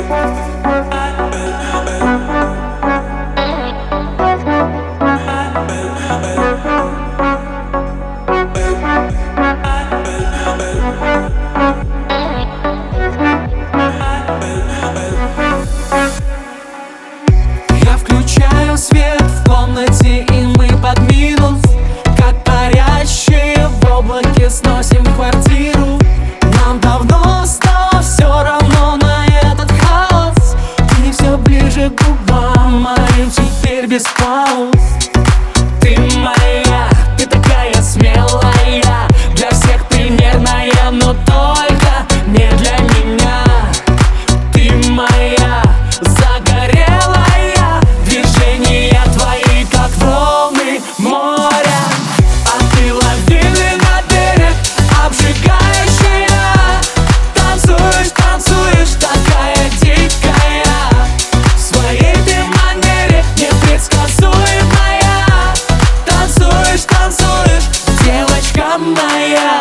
Я включаю свет в комнате, и мы под минус, как парящие в облаке, сносим квартиру. Нам давно стало все равно на этот хаос. Ты все ближе к губам моим, теперь без пауз. Ты моя, ты такая смелая, для всех примерная, но только не для меня. Ты моя загорелая, движения твои, как волны моря. А ты лавины на берег, обжигающая. Танцуешь, танцуешь, такая дикая, в своей ты манере непредсказуемая. Танцуешь, танцуешь, девочка моя.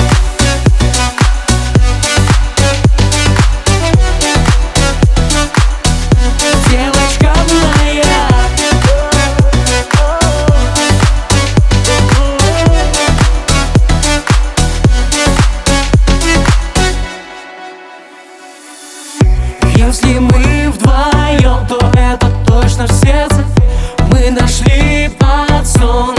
Девочка моя. Если мы вдвоем, то это точно в сердце. Мы нашли под солнцем